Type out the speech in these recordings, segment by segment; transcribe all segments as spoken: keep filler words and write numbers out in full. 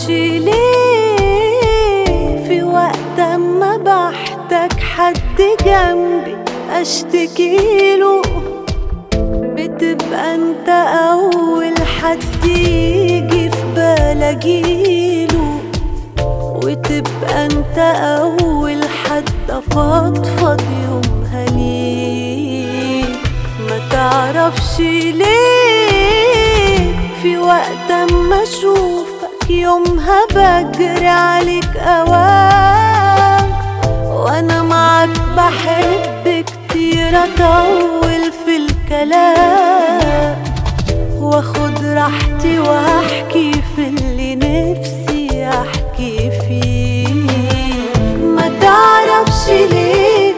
ليه في وقت ما بحتاج حد جنبي اشتكيله بتبقى انت اول حد يجي في بالي اجيله، وتبقى انت اول حد افضفض يومها ليه. ما تعرفش ليه في وقت ما اشوفك يومها بجري عليك اوام، وانا معاك بحب كتير اطول في الكلام، واخد راحتي واحكي في اللي نفسي احكي فيه. ما تعرفش ليه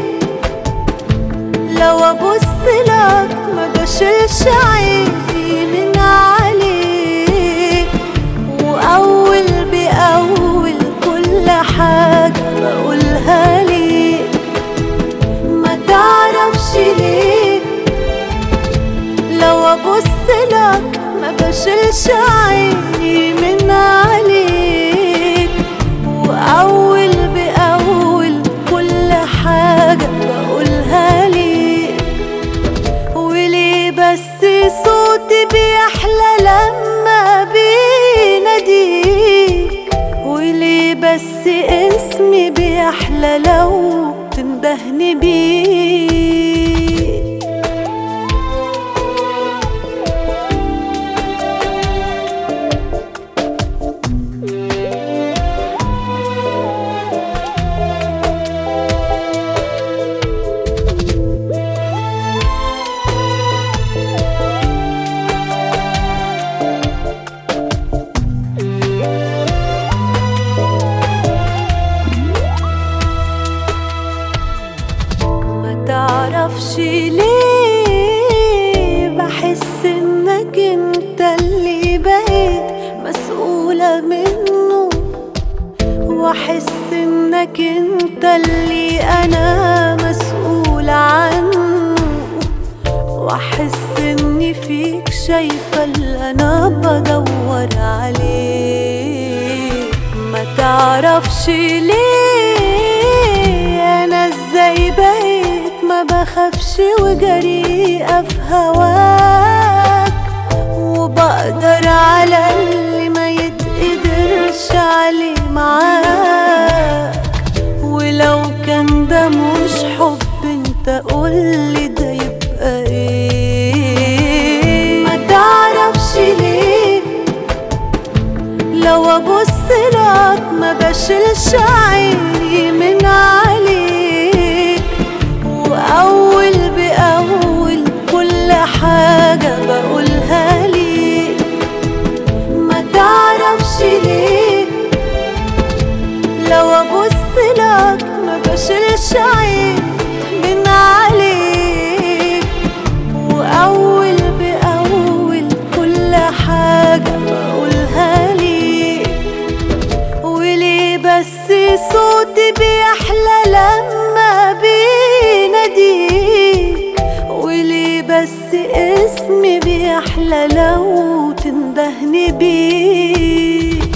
لو ابص لك ما بشيلش عيني من عليك، واول باول كل حاجه بقولها ليك. ما تعرفش ليه لو ابص لك ما بشيلش عيني من عليك، واول باول كل حاجه بقولها ليك. وليه بس صوتي بيحلى لما بيناديك، وليه بس اسمي بيحلى لو تندهني بيه. معرفش ليه بحس انك انت اللي بقيت مسؤولة منه، واحس انك انت اللي انا مسؤولة عنه، واحس اني فيك شايفة اللي انا بدور عليه. ما تعرفش ليه انا ازاي بقيت ما بخافش وجريئة في هواك، وبقدر على اللي ما يتقدرش عليه معاك. ولو كان ده مش حب انت قولي ده يبقى ايه. ما تعرفش ليه لو ابص لك ما بشيلش عيني من عليك، وأول بأول كل حاجة بقولها ليك. ما تعرفش ليه لو أبص لك ما بشيلش عيني من عليك، وأول بأول كل حاجة بقولها ليك. وليه بس صوتي بيحلى لما بيناديك، وليه بس اسمي بيحلى لو تندهني بيه.